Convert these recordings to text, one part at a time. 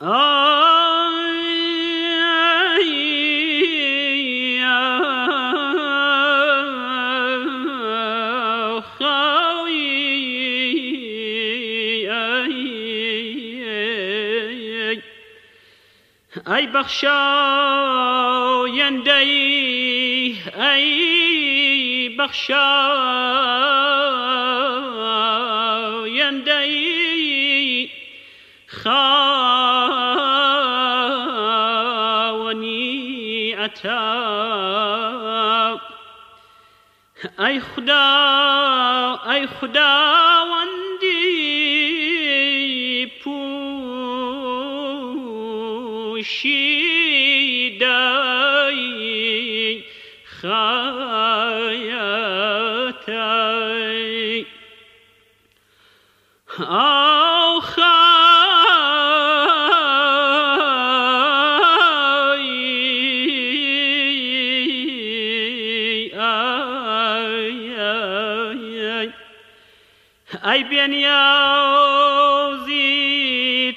ای بخشاینده ای بخشاینده خوانی عطا ای خداوندی پوشیده خایتی ای بنیازی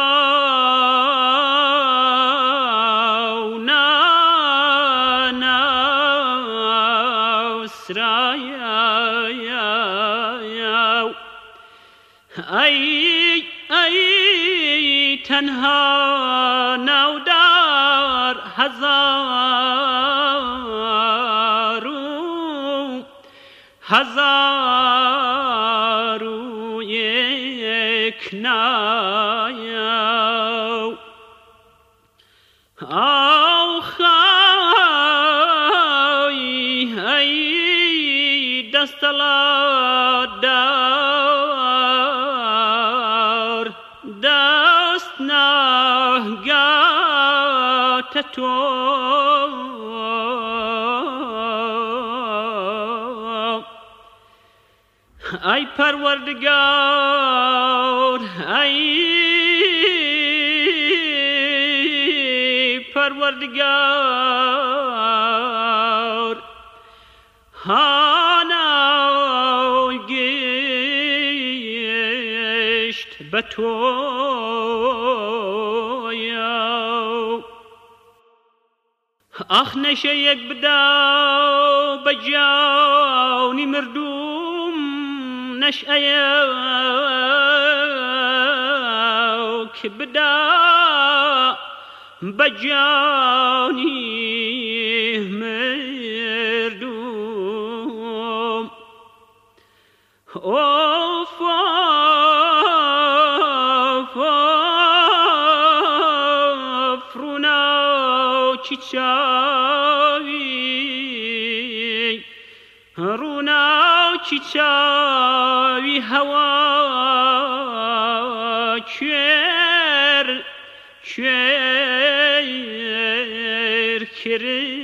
توانا نسرایا ای تنها نودار هزارو یک نایا ای دستالدار دست نگات تو ای پروردگار هانا گشت به تو آخ نشه یک بدا به جانی مردوم نشأه که بدا به جانی مردوم اوف رونا چیچاوی رونا چیچاوی هوا چر کری